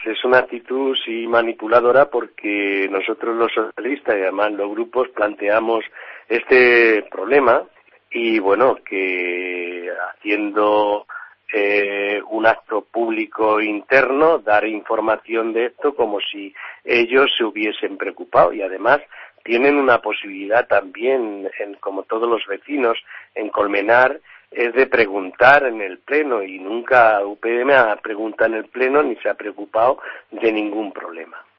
es una actitud sí manipuladora, porque nosotros los socialistas y además los grupos planteamos este problema y bueno, que haciendo un acto público interno, dar información de esto como si ellos se hubiesen preocupado, y además tienen una posibilidad también, como todos los vecinos, en Colmenar, es de preguntar en el pleno, y nunca UPM ha preguntado en el pleno ni se ha preocupado de ningún problema.